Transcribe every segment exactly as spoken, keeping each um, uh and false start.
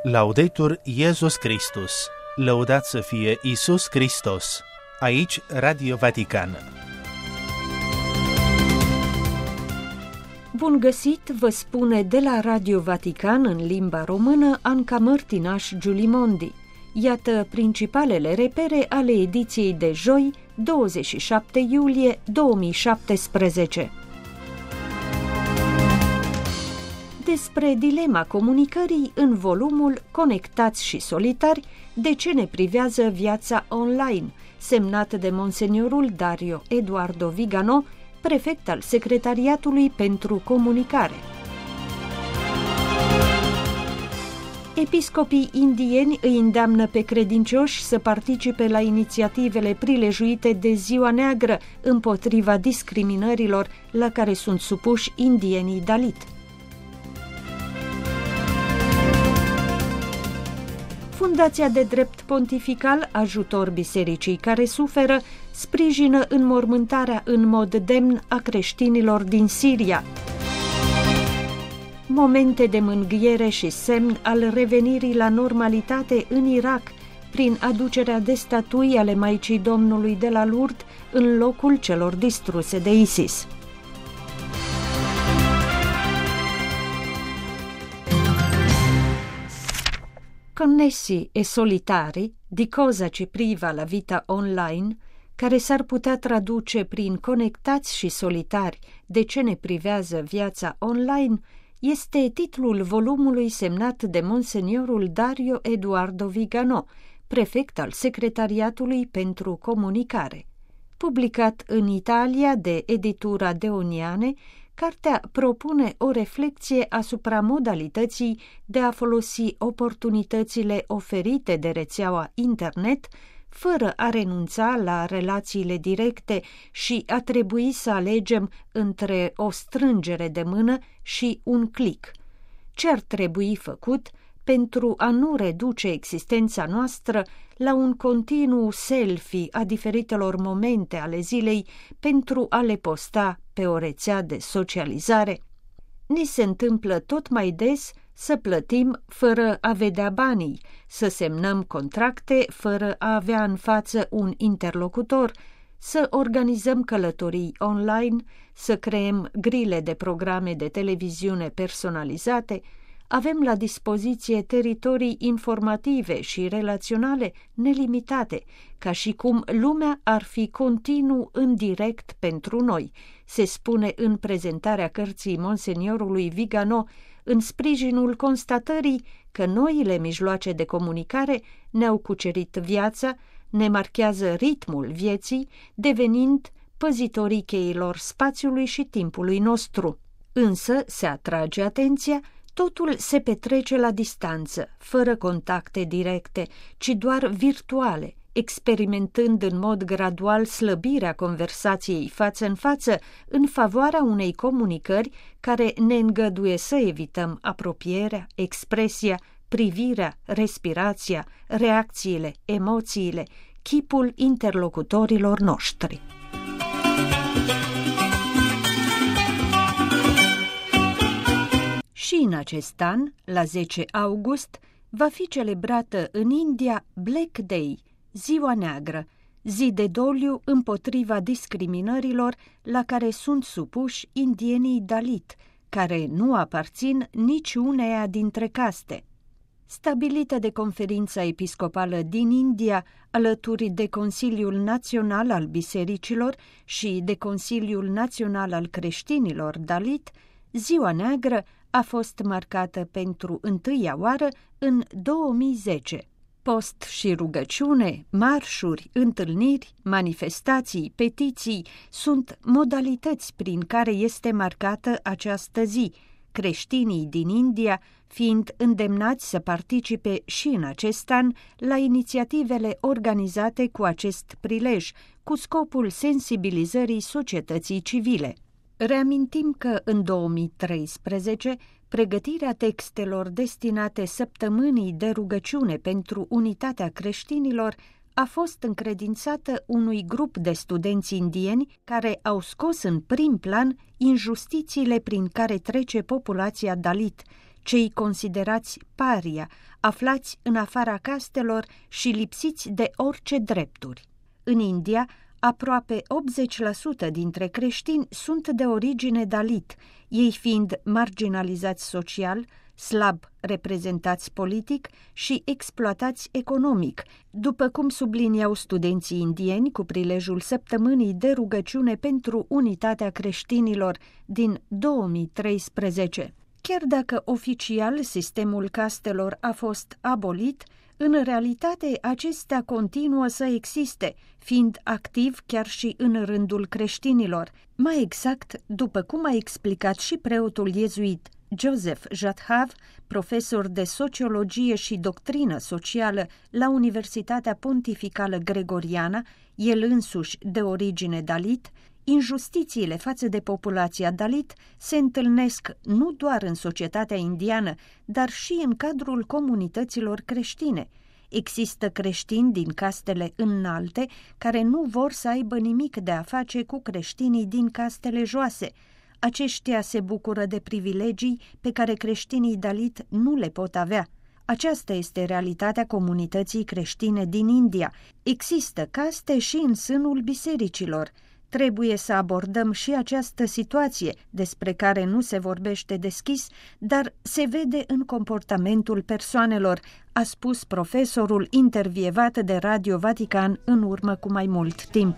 Laudetur Iesus Christus, lăudat să fie Iisus Hristos. Aici Radio Vatican. Bun găsit, vă spune de la Radio Vatican în limba română Anca Mărtinaș Giulimondi. Iată principalele repere ale ediției de joi, douăzeci și șapte iulie două mii șaptesprezece. Despre dilema comunicării în volumul Conectați și solitari, de ce ne privează viața online, semnat de Monseniorul Dario Eduardo Vigano, prefect al Secretariatului pentru Comunicare. Episcopii indieni îi îndeamnă pe credincioși să participe la inițiativele prilejuite de Ziua Neagră împotriva discriminărilor la care sunt supuși indienii Dalit. Fundația de Drept Pontifical Ajutor Bisericii care suferă sprijină înmormântarea în mod demn a creștinilor din Siria. Momente de mângâiere și semn al revenirii la normalitate în Irak prin aducerea de statui ale Maicii Domnului de la Lourdes în locul celor distruse de ISIS. Connessi e solitari, di cosa ci priva la vita online, care s-ar putea traduce prin conectați și solitari, de ce ne privează viața online, este titlul volumului semnat de Monseniorul Dario Eduardo Vigano, prefect al Secretariatului pentru Comunicare. Publicat în Italia de editura Deoniane, cartea propune o reflecție asupra modalității de a folosi oportunitățile oferite de rețeaua internet, fără a renunța la relațiile directe și a trebui să alegem între o strângere de mână și un click. Ce ar trebui făcut pentru a nu reduce existența noastră la un continuu selfie a diferitelor momente ale zilei pentru a le posta pe o rețea de socializare? Ni se întâmplă tot mai des să plătim fără a vedea banii, să semnăm contracte fără a avea în față un interlocutor, să organizăm călătorii online, să creăm grile de programe de televiziune personalizate. Avem la dispoziție teritorii informative și relaționale nelimitate, ca și cum lumea ar fi continuu în direct pentru noi, se spune în prezentarea cărții Monseniorului Vigano, în sprijinul constatării că noile mijloace de comunicare ne-au cucerit viața, ne marchează ritmul vieții, devenind păzitorii cheilor spațiului și timpului nostru. Însă, se atrage atenția, totul se petrece la distanță, fără contacte directe, ci doar virtuale, experimentând în mod gradual slăbirea conversației față în față în favoarea unei comunicări care ne îngăduie să evităm apropierea, expresia, privirea, respirația, reacțiile, emoțiile, chipul interlocutorilor noștri. Și în acest an, la zece august, va fi celebrată în India Black Day, Ziua Neagră, zi de doliu împotriva discriminărilor la care sunt supuși indienii Dalit, care nu aparțin niciuneia dintre caste. Stabilită de Conferința Episcopală din India, alături de Consiliul Național al Bisericilor și de Consiliul Național al Creștinilor Dalit, Ziua Neagră a fost marcată pentru întâia oară în două mii zece. Post și rugăciune, marșuri, întâlniri, manifestații, petiții sunt modalități prin care este marcată această zi, creștinii din India fiind îndemnați să participe și în acest an la inițiativele organizate cu acest prilej, cu scopul sensibilizării societății civile. Reamintim că în două mii treisprezece, pregătirea textelor destinate săptămânii de rugăciune pentru unitatea creștinilor a fost încredințată unui grup de studenți indieni care au scos în prim plan injustițiile prin care trece populația Dalit, cei considerați paria, aflați în afara castelor și lipsiți de orice drepturi. În India, aproape optzeci la sută dintre creștini sunt de origine dalit, ei fiind marginalizați social, slab reprezentați politic și exploatați economic, după cum subliniau studenții indieni cu prilejul săptămânii de rugăciune pentru unitatea creștinilor din două mii treisprezece. Chiar dacă oficial sistemul castelor a fost abolit, în realitate acestea continuă să existe, fiind activ chiar și în rândul creștinilor. Mai exact, după cum a explicat și preotul iezuit Joseph Jadhav, profesor de sociologie și doctrină socială la Universitatea Pontificală Gregoriana, el însuși de origine dalit, injustițiile față de populația dalit se întâlnesc nu doar în societatea indiană, dar și în cadrul comunităților creștine. Există creștini din castele înalte care nu vor să aibă nimic de a face cu creștinii din castele joase. Aceștia se bucură de privilegii pe care creștinii dalit nu le pot avea. Aceasta este realitatea comunității creștine din India. Există caste și în sânul bisericilor. Trebuie să abordăm și această situație, despre care nu se vorbește deschis, dar se vede în comportamentul persoanelor, a spus profesorul intervievat de Radio Vatican în urmă cu mai mult timp.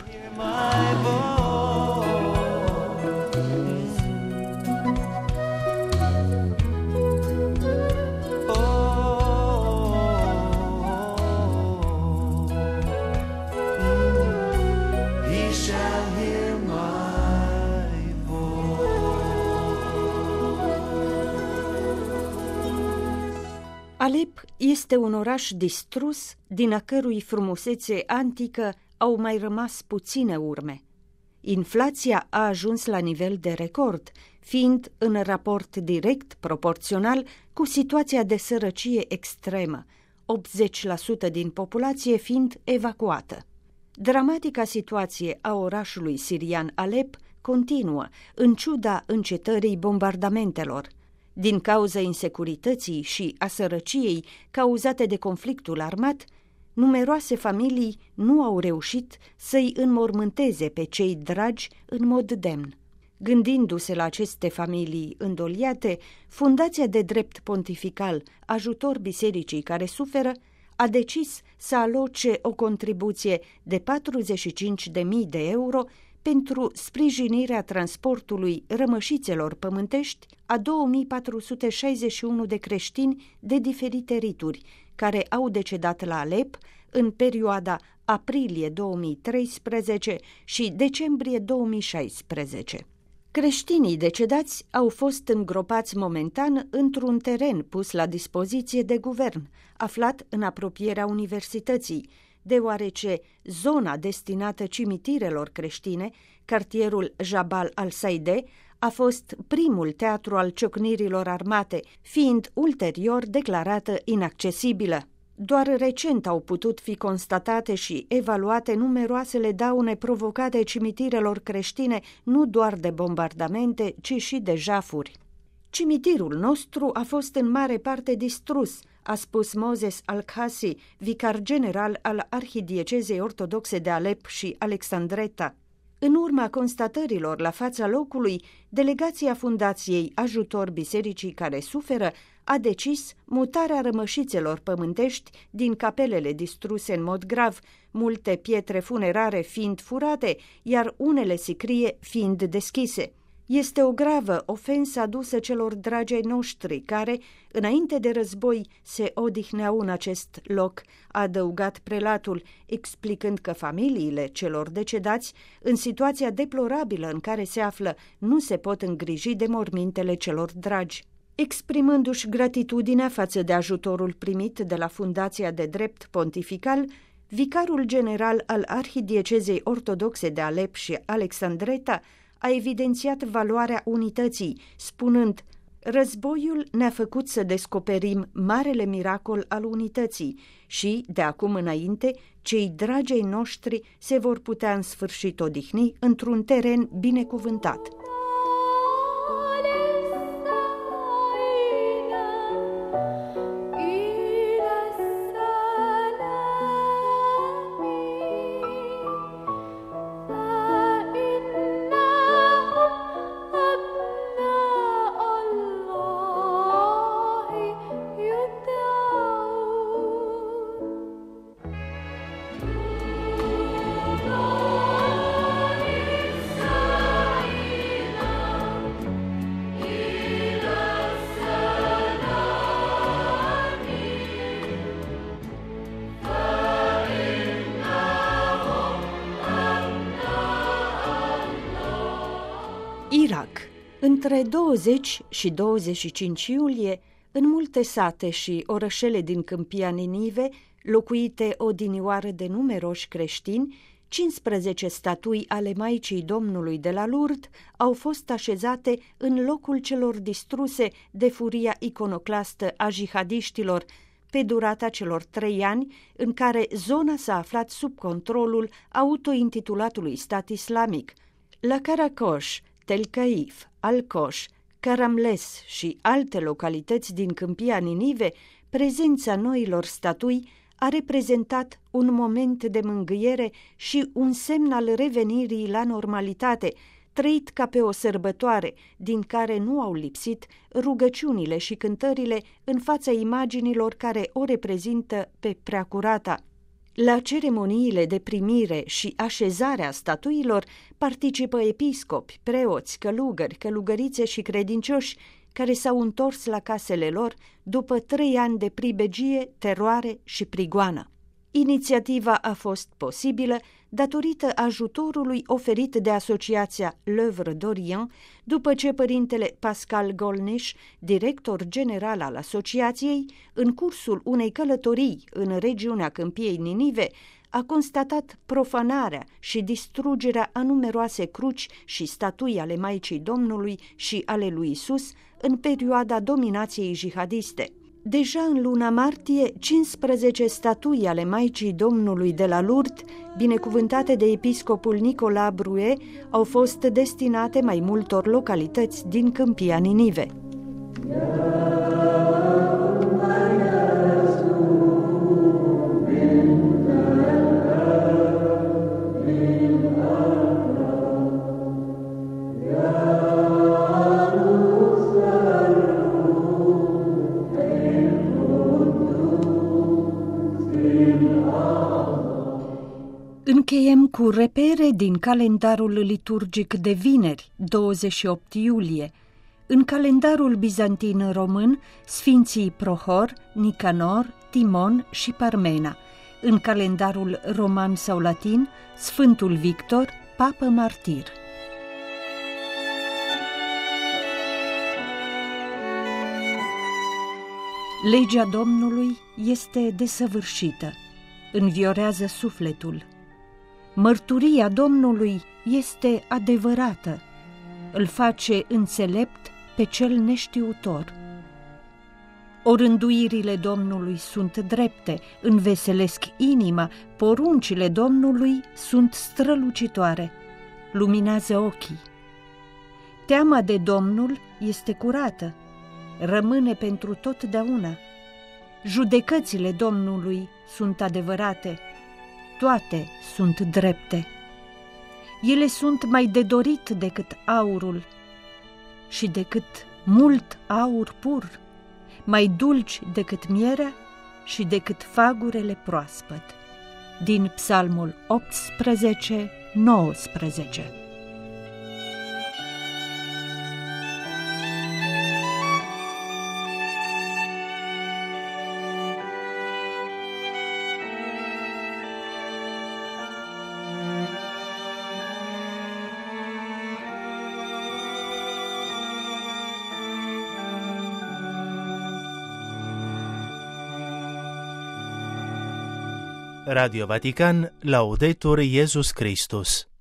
Alep este un oraș distrus, din a cărui frumusețe antică au mai rămas puține urme. Inflația a ajuns la nivel de record, fiind în raport direct proporțional cu situația de sărăcie extremă, optzeci la sută din populație fiind evacuată. Dramatica situație a orașului sirian Alep continuă, în ciuda încetării bombardamentelor. Din cauza insecurității și a sărăciei cauzate de conflictul armat, numeroase familii nu au reușit să-i înmormânteze pe cei dragi în mod demn. Gândindu-se la aceste familii îndoliate, Fundația de Drept Pontifical Ajutor Bisericii care suferă a decis să aloce o contribuție de patruzeci și cinci de mii de euro pentru sprijinirea transportului rămășițelor pământești a două mii patru sute șaizeci și unu de creștini de diferite rituri, care au decedat la Alep în perioada aprilie două mii treisprezece și decembrie două mii șaisprezece. Creștinii decedați au fost îngropați momentan într-un teren pus la dispoziție de guvern, aflat în apropierea universității, deoarece zona destinată cimitirelor creștine, cartierul Jabal al-Saide, a fost primul teatru al ciocnirilor armate, fiind ulterior declarată inaccesibilă. Doar recent au putut fi constatate și evaluate numeroasele daune provocate cimitirelor creștine, nu doar de bombardamente, ci și de jafuri. Cimitirul nostru a fost în mare parte distrus, a spus Moses Al-Khasi, vicar general al Arhidiecezei Ortodoxe de Alep și Alexandreta. În urma constatărilor la fața locului, delegația Fundației Ajutor Bisericii care suferă a decis mutarea rămășițelor pământești din capelele distruse în mod grav, multe pietre funerare fiind furate, iar unele sicrie fiind deschise. Este o gravă ofensă adusă celor dragi ai noștri care, înainte de război, se odihneau în acest loc, a adăugat prelatul, explicând că familiile celor decedați, în situația deplorabilă în care se află, nu se pot îngriji de mormintele celor dragi. Exprimându-și gratitudinea față de ajutorul primit de la Fundația de Drept Pontifical, vicarul general al Arhidiecezei Ortodoxe de Alep și Alexandreta a evidențiat valoarea unității, spunând: războiul ne-a făcut să descoperim marele miracol al unității și, de acum înainte, cei dragi ai noștri se vor putea în sfârșit odihni într-un teren binecuvântat. Între douăzeci și douăzeci și cinci iulie, în multe sate și orășele din Câmpia Ninive, locuite odinioară de numeroși creștini, cincisprezece statui ale Maicii Domnului de la Lourdes au fost așezate în locul celor distruse de furia iconoclastă a jihadiștilor pe durata celor trei ani în care zona s-a aflat sub controlul autointitulatului stat islamic. La Karakosh, Tel Caif, Al-Kosh, Karamles și alte localități din Câmpia Ninive, prezența noilor statui a reprezentat un moment de mângâiere și un semn al revenirii la normalitate, trăit ca pe o sărbătoare, din care nu au lipsit rugăciunile și cântările în fața imaginilor care o reprezintă pe Preacurata. La ceremoniile de primire și așezarea statuilor participă episcopi, preoți, călugări, călugărițe și credincioși care s-au întors la casele lor după trei ani de pribegie, teroare și prigoană. Inițiativa a fost posibilă datorită ajutorului oferit de asociația L'Œuvre d'Orient, după ce părintele Pascal Golniș, director general al asociației, în cursul unei călătorii în regiunea Câmpiei Ninive, a constatat profanarea și distrugerea a numeroase cruci și statui ale Maicii Domnului și ale lui Isus în perioada dominației jihadiste. Deja în luna martie, cincisprezece statui ale Maicii Domnului de la Lourdes, binecuvântate de episcopul Nicolas Bruet, au fost destinate mai multor localități din Câmpia Ninive. Încheiem cu repere din calendarul liturgic de vineri, douăzeci și opt iulie. În calendarul bizantin român, sfinții Prohor, Nicanor, Timon și Parmena. În calendarul roman sau latin, Sfântul Victor, papă martir. Legea Domnului este desăvârșită, înviorează sufletul. Mărturia Domnului este adevărată, îl face înțelept pe cel neștiutor. Orânduirile Domnului sunt drepte, înveselesc inima, poruncile Domnului sunt strălucitoare, luminează ochii. Teama de Domnul este curată, rămâne pentru totdeauna. Judecățile Domnului sunt adevărate, toate sunt drepte. Ele sunt mai de dorit decât aurul și decât mult aur pur, mai dulci decât mierea și decât fagurele proaspăt. Din Psalmul optsprezece nouăsprezece. Radio Vatican, Laudetur Iesus Christus.